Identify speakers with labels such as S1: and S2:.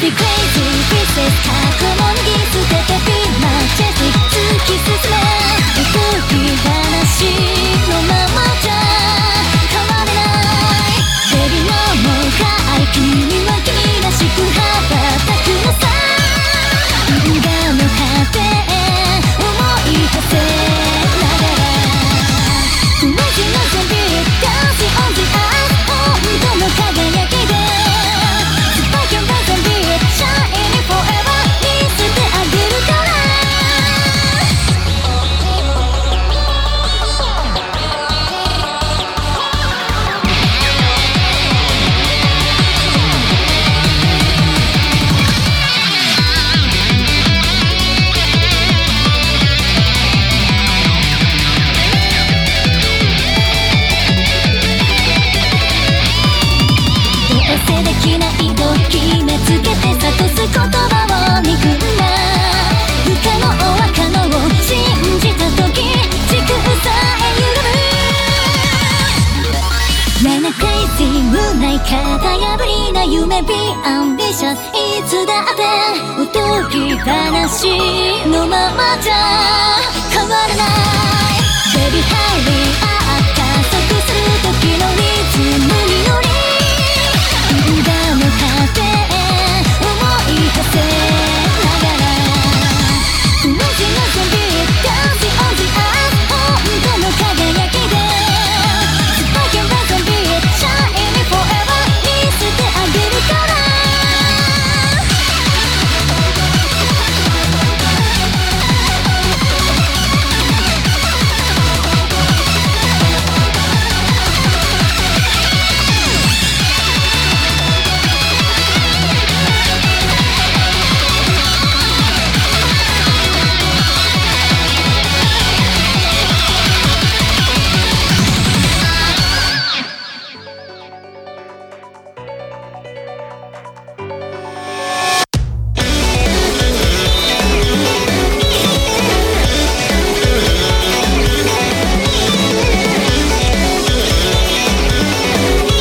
S1: Be crazy, pieces 過去も脱ぎ捨てて Be majestic 突き進めおとぎ話のままじゃ変われないベビーのもうかい君は君らしく羽ばたくのさ銀河の果てへ思い馳せながら Imagine be dancing on the earth 本当の輝きで Spark your rise and be shining forever 見せてあげるからできないと決めつけて諭す言葉を憎んだ不可能は可能を信じた時軸さえ緩む Like a crazy moonlight 型破りな夢 Be ambitious いつだっておとぎ話のままじゃ変わらない Baby hurry up